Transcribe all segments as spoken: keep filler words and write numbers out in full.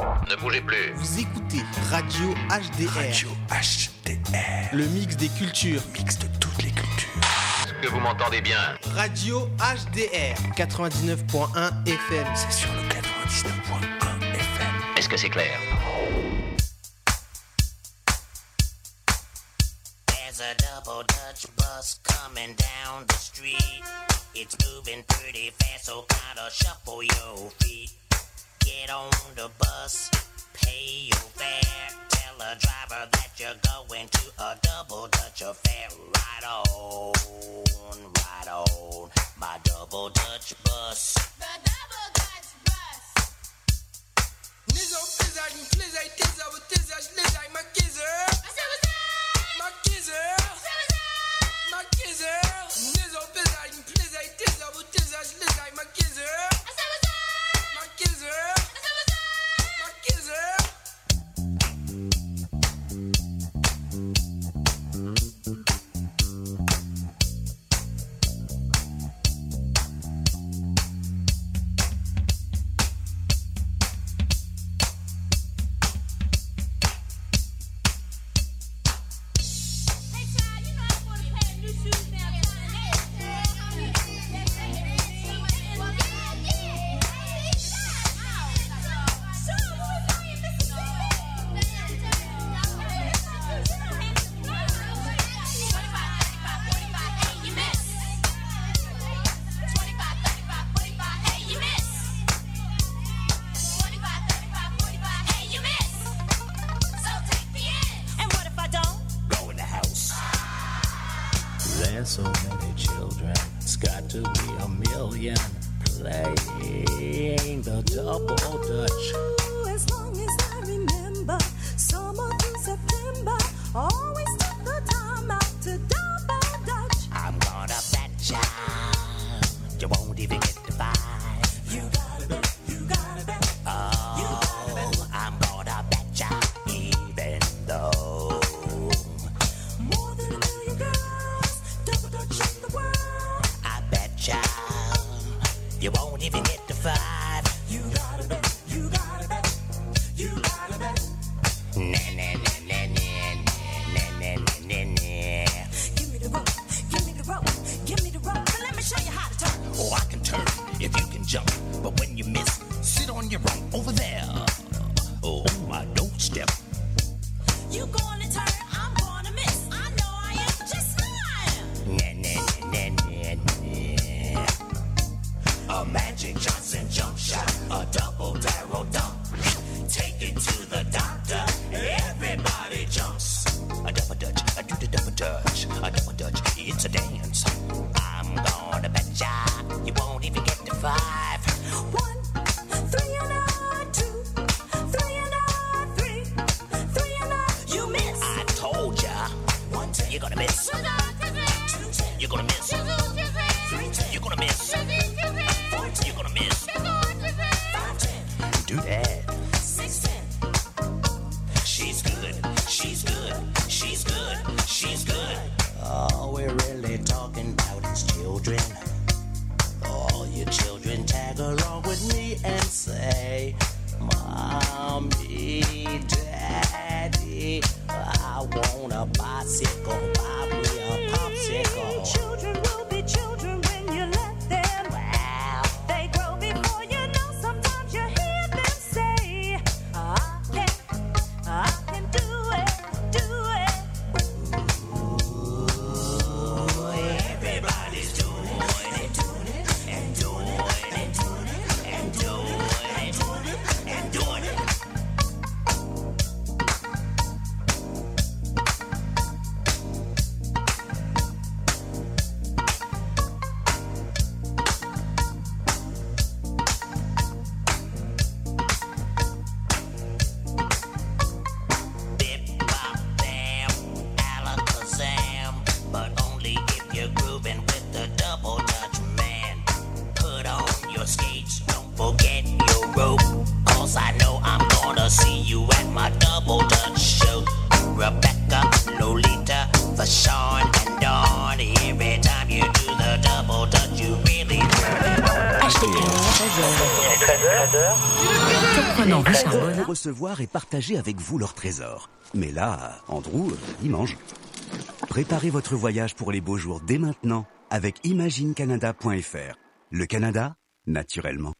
Ne bougez plus. Vous écoutez Radio H D R. Radio H D R. Le mix des cultures. Mix de toutes les cultures. Est-ce que vous m'entendez bien? Radio H D R quatre-vingt-dix-neuf point un F M. C'est sur le quatre-vingt-dix-neuf point un F M. Est-ce que c'est clair? There's a double Dutch bus coming down the street. It's moving pretty fast, so kinda shuffle your feet. Get on the bus, pay your fare. Tell the driver that you're going to a double Dutch affair. Right on, right on, my double Dutch bus. The double Dutch bus. Nizzo, pizzazz, plizzazz, tizzazz, tizzazz, lizzazz, my kizzer. My kizzer. My kizzer. Nizzo, pizzazz, plizzazz, tizzazz, tizzazz, lizzazz, my kizzer. My kizzer. My kizzer. There's so many children, it's got to be a million playing the double Dutch. As long as I remember, summer to September, always took the time out to double Dutch. I'm gonna bet ya you won't even get to five. You gotta bet, you gotta bet, oh, you gotta bet. I'm gonna bet ya even though More than a million girls, double Dutch in the world. I bet ya you won't even get to five. You gotta bet, you gotta bet, you gotta bet. Nah, nah, nah, nah, nah, nah, nah, nah, nah, nah. Give me the rope, give me the rope, give me the rope, and let me show you how to turn. Oh, I can turn if you can jump, but when you miss, sit on your right over there. Oh, my doorstep. You gonna turn, I'm gonna miss. I know I am just fine. Nah, nah, nah, nah, nah, nah. A Magic Johnson jump shot, a double barrel dunk. Take it to the doctor, everybody jumps. A double Dutch, I do the double Dutch. A double Dutch, it's a dance. I'm gonna bet ya you won't even get to five. One, three and a two, three and a three, three and a. You miss. I told ya, One ten, you're gonna miss. two ten, You're gonna miss. three ten, You're gonna miss. four ten, You're gonna miss. five ten, Do that. six ten. She's good. She's good. She's good. She's good. All we're really talking about is children. All your children tag along with me and say, Mommy, Daddy, I want a bicycle. Buy me a popsicle. Children will be children when you let them. Wow. They grow before you know. Sometimes you hear them say, I can, I can do it, do it. Everybody's doing it, doing it, and doing it, and doing it, and doing it, and doing it. Bip, bop, bam, alakazam, but only if you're grooving with the double Dutch man. Put on your skates, don't forget your rope, 'cause I know I'm gonna see you at my double Dutch show. Rebecca, Lolita, Fashawn, and Dawn. Every time you do the double Dutch, you really, really H D R, treize heures. Il est treize heures. surprenant Richard Pour Bonin. recevoir et partager avec vous leur trésor. Mais là, Andrew, euh, il mange. Préparez votre voyage pour les beaux jours dès maintenant avec imagine canada point f r. Le Canada, naturellement.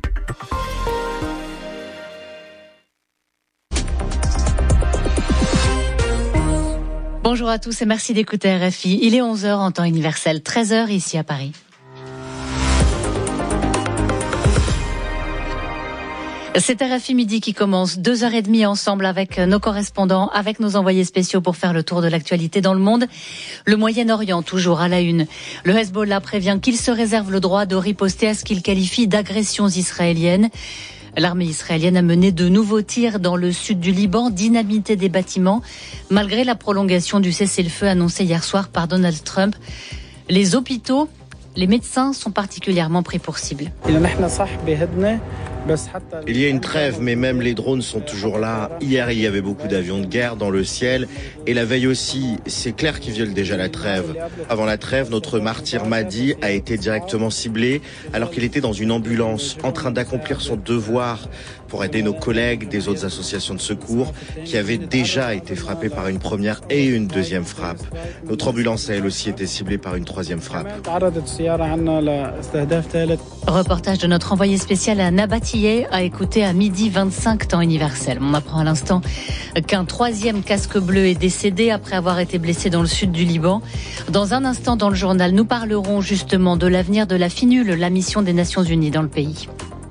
Bonjour à tous et merci d'écouter R F I. Il est onze heures en temps universel, treize heures ici à Paris. C'est R F I Midi qui commence, deux heures et demie ensemble avec nos correspondants, avec nos envoyés spéciaux pour faire le tour de l'actualité dans le monde. Le Moyen-Orient, toujours à la une. Le Hezbollah prévient qu'il se réserve le droit de riposter à ce qu'il qualifie d'agressions israéliennes. L'armée israélienne a mené de nouveaux tirs dans le sud du Liban, dynamité des bâtiments, malgré la prolongation du cessez-le-feu annoncé hier soir par Donald Trump. Les hôpitaux, les médecins sont particulièrement pris pour cible. Il y a une trêve, mais même les drones sont toujours là. Hier, il y avait beaucoup d'avions de guerre dans le ciel. Et la veille aussi, c'est clair qu'ils violent déjà la trêve. Avant la trêve, notre martyr Mahdi a été directement ciblé alors qu'il était dans une ambulance en train d'accomplir son devoir pour aider nos collègues des autres associations de secours qui avaient déjà été frappés par une première et une deuxième frappe. Notre ambulance a elle aussi été ciblée par une troisième frappe. Reportage de notre envoyé spécial à Nabatillé à écouter à midi vingt-cinq temps universel. On apprend à l'instant qu'un troisième casque bleu est décédé après avoir été blessé dans le sud du Liban. Dans un instant dans le journal, nous parlerons justement de l'avenir de la FINUL, la mission des Nations Unies dans le pays.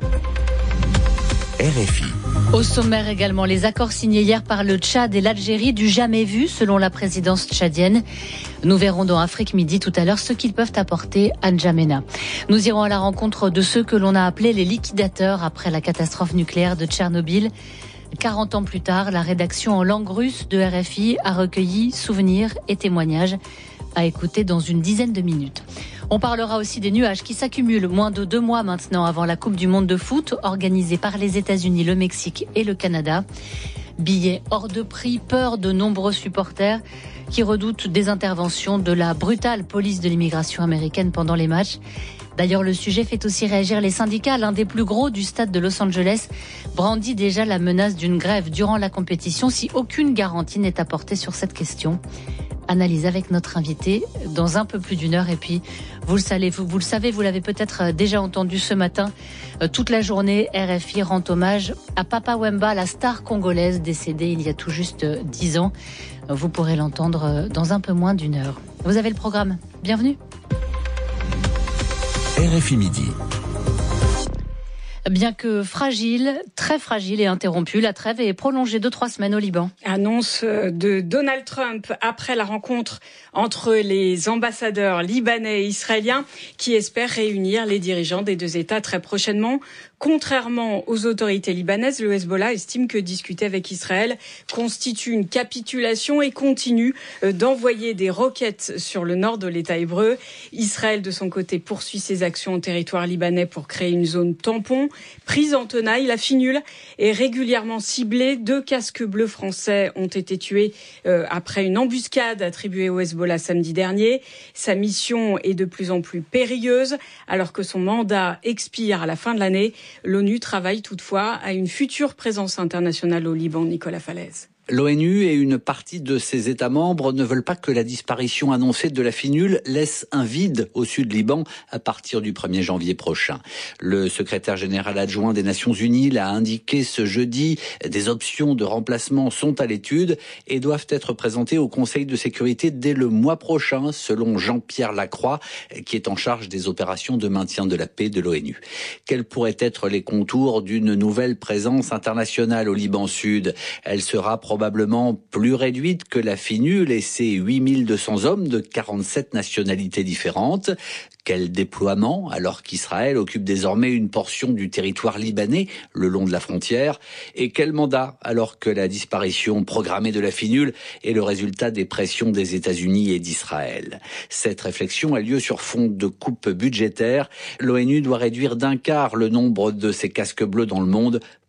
R F I. Au sommaire également, les accords signés hier par le Tchad et l'Algérie du jamais vu selon la présidence tchadienne. Nous verrons dans Afrique Midi tout à l'heure ce qu'ils peuvent apporter à N'Djamena. Nous irons à la rencontre de ceux que l'on a appelés les liquidateurs après la catastrophe nucléaire de Tchernobyl. quarante ans plus tard, la rédaction en langue russe de R F I a recueilli souvenirs et témoignages à écouter dans une dizaine de minutes. On parlera aussi des nuages qui s'accumulent moins de deux mois maintenant avant la Coupe du Monde de foot organisée par les États-Unis, le Mexique et le Canada. Billets hors de prix, peur de nombreux supporters qui redoutent des interventions de la brutale police de l'immigration américaine pendant les matchs. D'ailleurs, le sujet fait aussi réagir les syndicats. L'un des plus gros du stade de Los Angeles brandit déjà la menace d'une grève durant la compétition si aucune garantie n'est apportée sur cette question. Analyse avec notre invité dans un peu plus d'une heure. Et puis, vous le savez, vous, vous le savez, vous l'avez peut-être déjà entendu ce matin. Euh, toute la journée, R F I rend hommage à Papa Wemba, la star congolaise décédée il y a tout juste euh, dix ans. Euh, vous pourrez l'entendre euh, dans un peu moins d'une heure. Vous avez le programme. Bienvenue. R F I Midi. Bien que fragile, très fragile et interrompue, la trêve est prolongée de trois semaines au Liban. Annonce de Donald Trump après la rencontre entre les ambassadeurs libanais et israéliens qui espèrent réunir les dirigeants des deux États très prochainement. Contrairement aux autorités libanaises, le Hezbollah estime que discuter avec Israël constitue une capitulation et continue d'envoyer des roquettes sur le nord de l'État hébreu. Israël, de son côté, poursuit ses actions au territoire libanais pour créer une zone tampon. Prise en tenaille, la FINUL est régulièrement ciblée. Deux casques bleus français ont été tués euh, après une embuscade attribuée au Hezbollah samedi dernier. Sa mission est de plus en plus périlleuse. Alors que son mandat expire à la fin de l'année, l'ONU travaille toutefois à une future présence internationale au Liban. Nicolas Falaise. L'ONU et une partie de ses États membres ne veulent pas que la disparition annoncée de la FINUL laisse un vide au sud Liban à partir du premier janvier prochain. Le secrétaire général adjoint des Nations Unies l'a indiqué ce jeudi. Des options de remplacement sont à l'étude et doivent être présentées au Conseil de sécurité dès le mois prochain, selon Jean-Pierre Lacroix, qui est en charge des opérations de maintien de la paix de l'ONU. Quels pourraient être les contours d'une nouvelle présence internationale au Liban Sud ? Elle sera probablement probablement plus réduite que la FINUL et ses huit mille deux cents hommes de quarante-sept nationalités différentes. Quel déploiement, alors qu'Israël occupe désormais une portion du territoire libanais le long de la frontière? Et quel mandat, alors que la disparition programmée de la FINUL est le résultat des pressions des États-Unis et d'Israël? Cette réflexion a lieu sur fond de coupes budgétaires. L'ONU doit réduire d'un quart le nombre de ses casques bleus dans le monde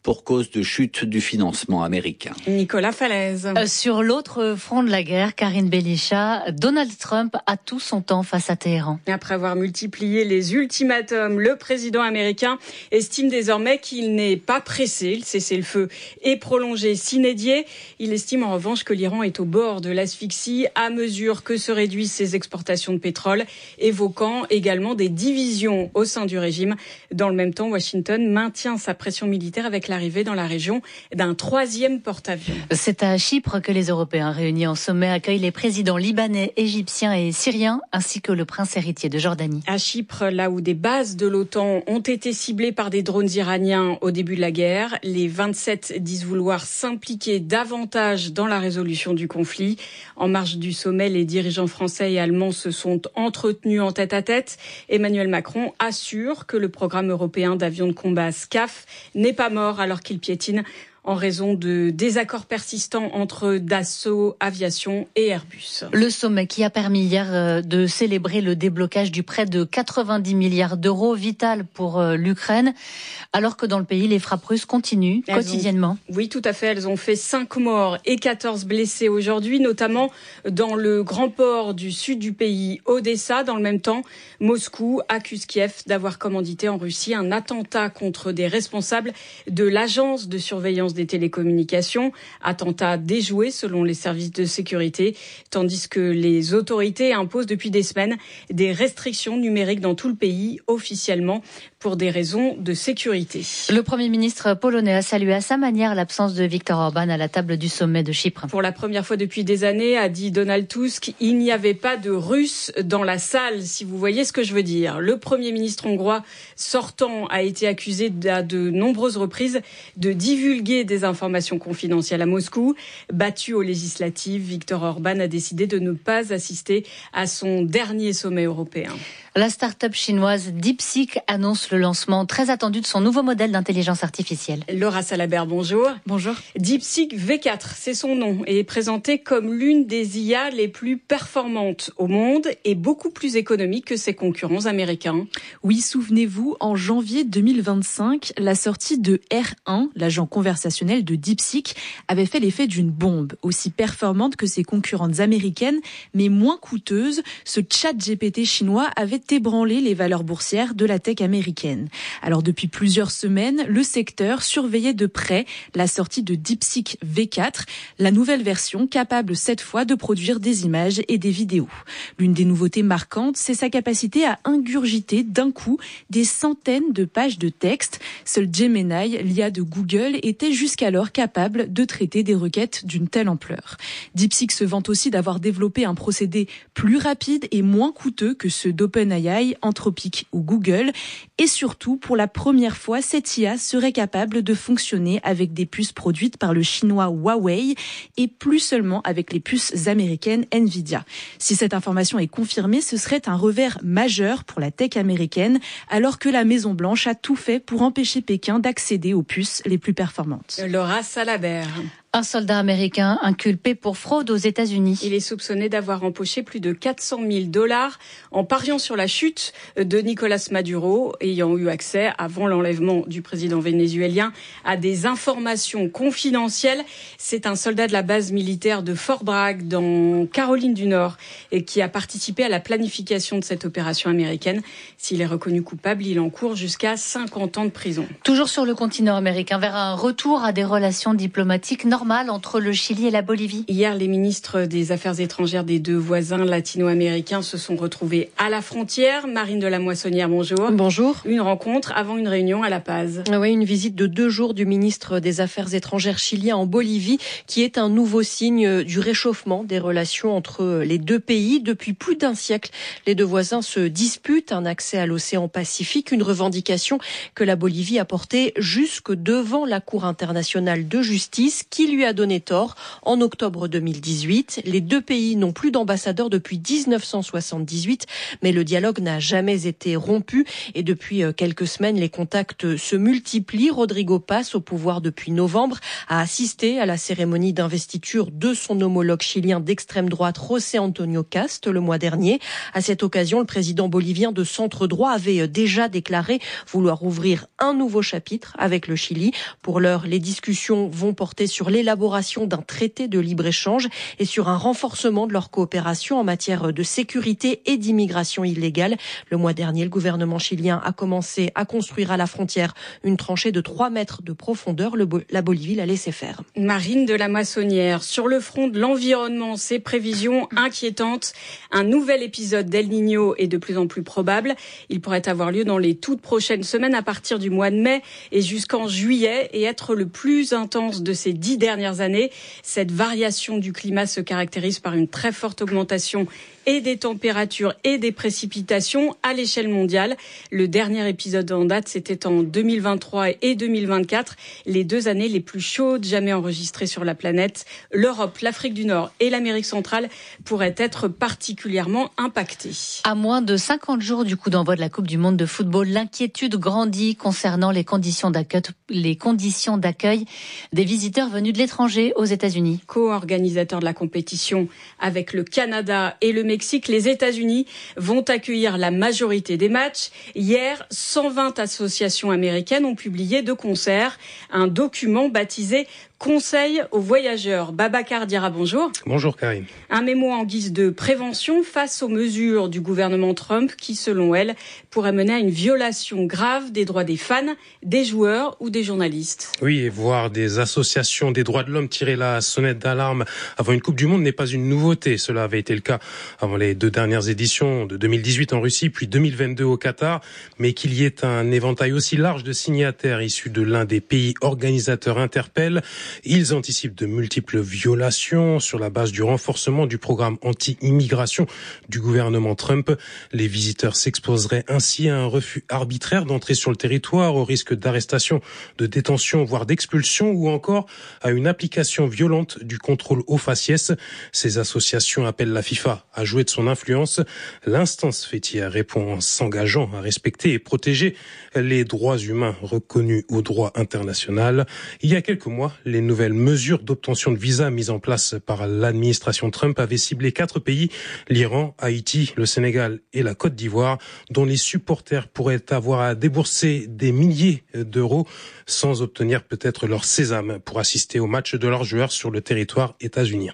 pour cause de chute du financement américain. Nicolas Falaise. Euh, sur l'autre front de la guerre, Karine Belichat, Donald Trump a tout son temps face à Téhéran. Après avoir multiplié les ultimatums, le président américain estime désormais qu'il n'est pas pressé. Le cessez-le-feu est prolongé sine die. Il estime en revanche que l'Iran est au bord de l'asphyxie à mesure que se réduisent ses exportations de pétrole, évoquant également des divisions au sein du régime. Dans le même temps, Washington maintient sa pression militaire avec l'arrivée dans la région d'un troisième porte-avions. C'est à Chypre que les Européens réunis en sommet accueillent les présidents libanais, égyptiens et syriens, ainsi que le prince héritier de Jordanie. À Chypre, là où des bases de l'OTAN ont été ciblées par des drones iraniens au début de la guerre, les vingt-sept disent vouloir s'impliquer davantage dans la résolution du conflit. En marge du sommet, les dirigeants français et allemands se sont entretenus en tête-à-tête. Emmanuel Macron assure que le programme européen d'avions de combat SCAF n'est pas mort alors qu'il piétine en raison de désaccords persistants entre Dassault Aviation et Airbus. Le sommet qui a permis hier de célébrer le déblocage du prêt de quatre-vingt-dix milliards d'euros, vital pour l'Ukraine, alors que dans le pays, les frappes russes continuent elles quotidiennement. Ont, oui, tout à fait. Elles ont fait cinq morts et quatorze blessés aujourd'hui, notamment dans le grand port du sud du pays, Odessa. Dans le même temps, Moscou accuse Kiev d'avoir commandité en Russie un attentat contre des responsables de l'agence de surveillance des télécommunications, attentat déjoué selon les services de sécurité, tandis que les autorités imposent depuis des semaines des restrictions numériques dans tout le pays, officiellement, pour des raisons de sécurité. Le Premier ministre polonais a salué à sa manière l'absence de Viktor Orban à la table du sommet de Chypre. Pour la première fois depuis des années, a dit Donald Tusk, il n'y avait pas de Russes dans la salle, si vous voyez ce que je veux dire. Le Premier ministre hongrois sortant a été accusé à de nombreuses reprises de divulguer des informations confidentielles à Moscou. Battu aux législatives, Viktor Orban a décidé de ne pas assister à son dernier sommet européen. La start-up chinoise DeepSeek annonce le lancement très attendu de son nouveau modèle d'intelligence artificielle. Laura Salabert, bonjour. Bonjour. DeepSeek V quatre, c'est son nom, et est présenté comme l'une des I A les plus performantes au monde et beaucoup plus économique que ses concurrents américains. Oui, souvenez-vous, en janvier deux mille vingt-cinq, la sortie de R un, l'agent conversationnel de DeepSeek, avait fait l'effet d'une bombe, aussi performante que ses concurrentes américaines, mais moins coûteuse. Ce chat G P T chinois avait ébranlé les valeurs boursières de la tech américaine. Alors depuis plusieurs semaines, le secteur surveillait de près la sortie de DeepSeek V quatre, la nouvelle version capable cette fois de produire des images et des vidéos. L'une des nouveautés marquantes, c'est sa capacité à ingurgiter d'un coup des centaines de pages de texte. Seul Gemini, l'I A de Google, était jusqu'alors capable de traiter des requêtes d'une telle ampleur. DeepSeek se vante aussi d'avoir développé un procédé plus rapide et moins coûteux que ceux d'OpenAI, Anthropic ou Google. Et surtout, pour la première fois, cette I A serait capable de fonctionner avec des puces produites par le chinois Huawei et plus seulement avec les puces américaines Nvidia. Si cette information est confirmée, ce serait un revers majeur pour la tech américaine, alors que la Maison-Blanche a tout fait pour empêcher Pékin d'accéder aux puces les plus performantes. Laura Salabert. Un soldat américain inculpé pour fraude aux États-Unis. Il est soupçonné d'avoir empoché plus de quatre cent mille dollars en pariant sur la chute de Nicolas Maduro, ayant eu accès, avant l'enlèvement du président vénézuélien, à des informations confidentielles. C'est un soldat de la base militaire de Fort Bragg, dans Caroline du Nord, et qui a participé à la planification de cette opération américaine. S'il est reconnu coupable, il encourt jusqu'à cinquante ans de prison. Toujours sur le continent américain, vers un retour à des relations diplomatiques normales entre le Chili et la Bolivie. Hier, les ministres des Affaires étrangères des deux voisins latino-américains se sont retrouvés à la frontière. Marine de la Moissonnière, bonjour. Bonjour. Une rencontre avant une réunion à La Paz. Oui, une visite de deux jours du ministre des Affaires étrangères chilien en Bolivie, qui est un nouveau signe du réchauffement des relations entre les deux pays. Depuis plus d'un siècle, les deux voisins se disputent un accès à l'océan Pacifique, une revendication que la Bolivie a portée jusque devant la Cour internationale de justice, qui qui lui a donné tort. En octobre deux mille dix-huit, les deux pays n'ont plus d'ambassadeur depuis dix-neuf cent soixante-dix-huit, mais le dialogue n'a jamais été rompu et depuis quelques semaines, les contacts se multiplient. Rodrigo Paz, au pouvoir depuis novembre, a assisté à la cérémonie d'investiture de son homologue chilien d'extrême droite, José Antonio Kast, le mois dernier. À cette occasion, le président bolivien de centre droit avait déjà déclaré vouloir ouvrir un nouveau chapitre avec le Chili. Pour l'heure, les discussions vont porter sur l'élaboration d'un traité de libre-échange et sur un renforcement de leur coopération en matière de sécurité et d'immigration illégale. Le mois dernier, le gouvernement chilien a commencé à construire à la frontière une tranchée de trois mètres de profondeur. Le Bo- la Bolivie l'a laissé faire. Marine de la Moissonnière, sur le front de l'environnement, ces prévisions inquiétantes. Un nouvel épisode d'El Niño est de plus en plus probable. Il pourrait avoir lieu dans les toutes prochaines semaines à partir du mois de mai et jusqu'en juillet et être le plus intense de ces dix dernières années. Cette variation du climat se caractérise par une très forte augmentation et des températures et des précipitations à l'échelle mondiale. Le dernier épisode en date, c'était en deux mille vingt-trois et deux mille vingt-quatre, les deux années les plus chaudes jamais enregistrées sur la planète. L'Europe, l'Afrique du Nord et l'Amérique centrale pourraient être particulièrement impactées. À moins de cinquante jours du coup d'envoi de la Coupe du Monde de football, l'inquiétude grandit concernant les conditions d'accueil, les conditions d'accueil des visiteurs venus de l'étranger aux États-Unis. Co-organisateurs de la compétition avec le Canada et le Mexique, les États-Unis vont accueillir la majorité des matchs. Hier, cent vingt associations américaines ont publié de concert un document baptisé Conseil aux voyageurs. Babacar Diarra, bonjour. Bonjour Karine. Un mémo en guise de prévention face aux mesures du gouvernement Trump qui, selon elle, pourrait mener à une violation grave des droits des fans, des joueurs ou des journalistes. Oui, et voir des associations des droits de l'homme tirer la sonnette d'alarme avant une Coupe du Monde n'est pas une nouveauté. Cela avait été le cas avant les deux dernières éditions de deux mille dix-huit en Russie, puis deux mille vingt-deux au Qatar. Mais qu'il y ait un éventail aussi large de signataires issus de l'un des pays organisateurs interpelle. Ils anticipent de multiples violations sur la base du renforcement du programme anti-immigration du gouvernement Trump. Les visiteurs s'exposeraient ainsi à un refus arbitraire d'entrer sur le territoire, au risque d'arrestation, de détention, voire d'expulsion, ou encore à une application violente du contrôle aux faciès. Ces associations appellent la FIFA à jouer de son influence. L'instance fêtière répond en s'engageant à respecter et protéger les droits humains reconnus au droit international. Il y a quelques mois, les nouvelles mesures d'obtention de visa mises en place par l'administration Trump avaient ciblé quatre pays, l'Iran, Haïti, le Sénégal et la Côte d'Ivoire, dont les supporters pourraient avoir à débourser des milliers d'euros sans obtenir peut-être leur sésame pour assister au match de leurs joueurs sur le territoire états-unien.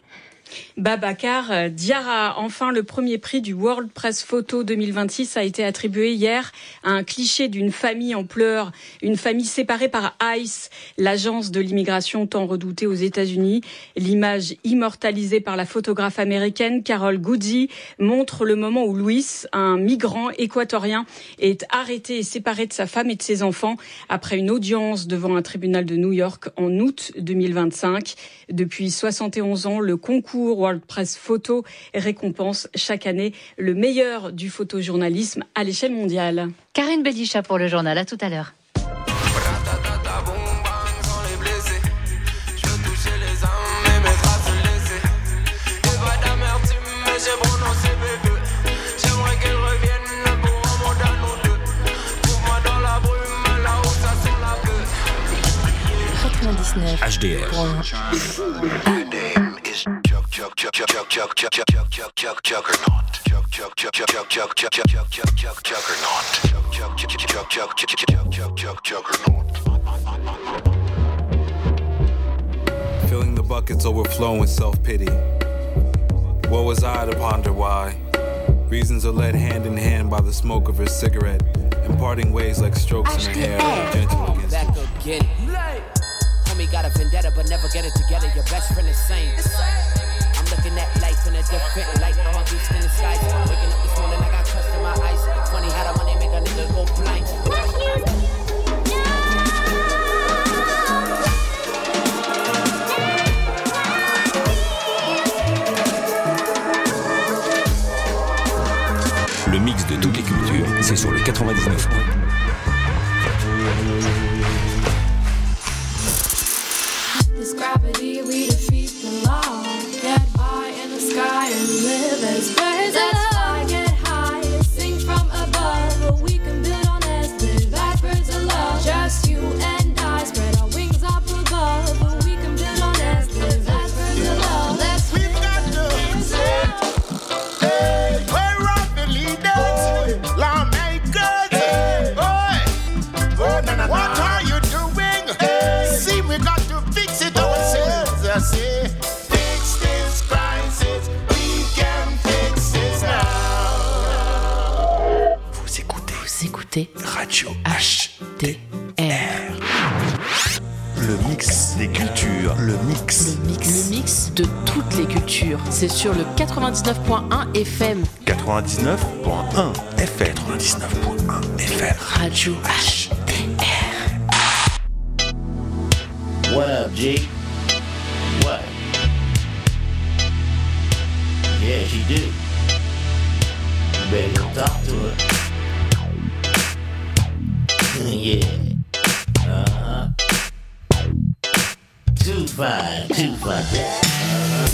Babacar Diarra, enfin le premier prix du World Press Photo deux mille vingt-six a été attribué hier à un cliché d'une famille en pleurs, une famille séparée par ICE, l'agence de l'immigration tant redoutée aux États-Unis. L'image immortalisée par la photographe américaine Carol Guzzi montre le moment où Luis, un migrant équatorien, est arrêté et séparé de sa femme et de ses enfants après une audience devant un tribunal de New York en août deux mille vingt-cinq. Depuis soixante et onze ans, le concours World Press Photo récompense chaque année le meilleur du photojournalisme à l'échelle mondiale. Karine Bédicha pour le journal, à tout à l'heure. H D R. Filling the buckets overflow with self-pity. What was I to ponder why? Reasons are led hand in hand by the smoke of her cigarette, and parting ways like strokes in her hair, gentle against back again. Homie got a vendetta, but never get it together. Your best friend is sane. I'm looking at life in a different light. I'm a beast in the sky. Waking up this morning, I got crust in my eyes. Funny how the money make a nigga go blind. Le mix de toutes les cultures, c'est sur le quatre-vingt-dix-neuf. Describe gravity, we defeat the law. Get high in the sky and live as birds. Let's fly, get high, sing from above. But we can build on this, live as birds of love. Just you and I, spread our wings up above. But we can build on this, live as birds of love. Let's We've got to hey, we're up the leaders, lawmakers. Hey. Boy, oh, na, na, what na. Are you doing? Hey. See, we got to fix it ourselves. I say, fix this crisis. We can fix this now. Vous écoutez, vous écoutez Radio H D R. Le mix des cultures. Le mix. Le mix. Le mix de toutes les cultures. C'est sur le quatre-vingt-dix-neuf point un F M. quatre-vingt-dix-neuf point un F M. quatre-vingt-dix-neuf point un F M. Radio H D R. What up, G? What? Yeah, she do. You better go talk to her. Yeah. Uh-huh. Too fine, too fine. Uh-huh.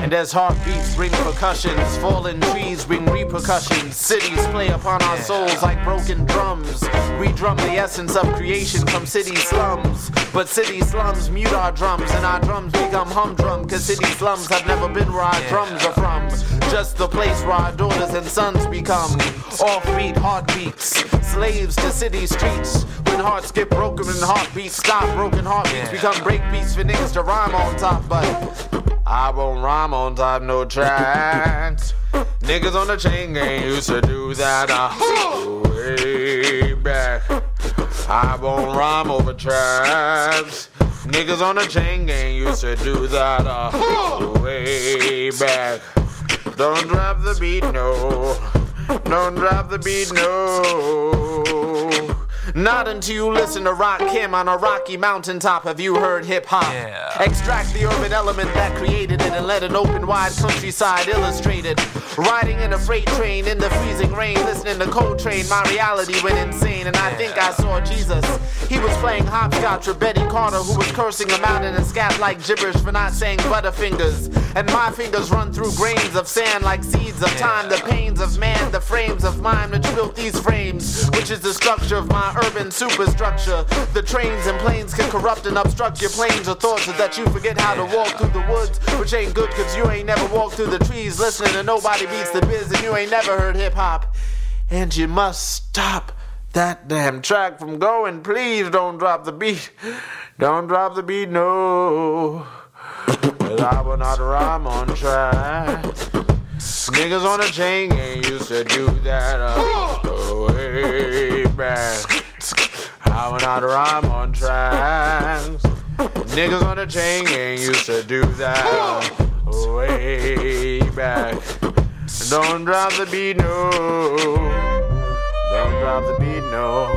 And as heartbeats bring percussions, fallen trees bring repercussions. Cities play upon our souls like broken drums. We drum the essence of creation from city slums. But city slums mute our drums, and our drums become humdrum. Cause city slums have never been where our drums are from. Just the place where our daughters and sons become offbeat heartbeats, slaves to city streets. When hearts get broken and heartbeats stop, broken heartbeats become breakbeats for niggas to rhyme on top. But I won't rhyme on top, no chance. Niggas on the chain gang used to do that uh, way back. I won't rhyme over tracks. Niggas on the chain gang used to do that uh, way back. Don't drop the beat, no. Don't drop the beat, no. Not until you listen to Rakim on a rocky mountaintop have you heard hip-hop. Yeah. Extract the urban element that created it and let an open wide countryside illustrate it. Riding in a freight train in the freezing rain, listening to Coltrane, my reality went insane. And I think I saw Jesus. He was playing hopscotch with Betty Carter, who was cursing him out in a scat like gibberish for not saying butterfingers. And my fingers run through grains of sand like seeds of time. The pains of man, the frames of mind which built these frames, which is the structure of my urban superstructure. The trains and planes can corrupt and obstruct your planes or thoughts so that you forget how to walk through the woods, which ain't good cause you ain't never walked through the trees listening to Nobody Beats the Biz, and you ain't never heard hip-hop. And you must stop that damn track from going. Please don't drop the beat. Don't drop the beat, no. Cause I will not rhyme on track. Niggas on the chain gang used to do that uh, way back. I will not rhyme on tracks. Niggas on the chain gang used to do that uh, way back. Don't drop the beat, no. Don't drop the beat, no.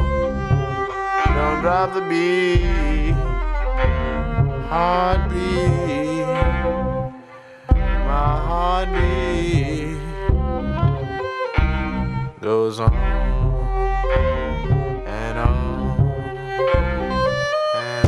Don't drop the beat. Heartbeat. My heartbeat goes on and on and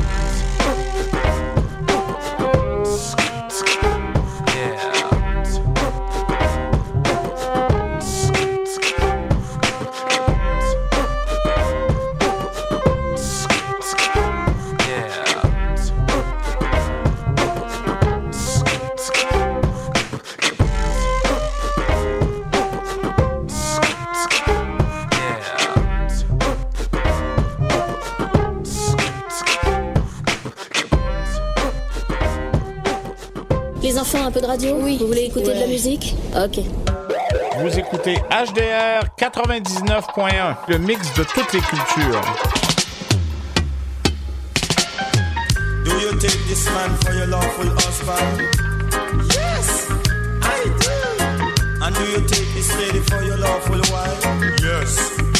Les enfants, un peu de radio? Oui. Vous voulez écouter ouais. de la musique? Ok. Vous écoutez H D R quatre-vingt-dix-neuf point un, le mix de toutes les cultures. Do you take this man for your lawful husband? Yes, I do. And do you take this lady for your lawful wife? Yes.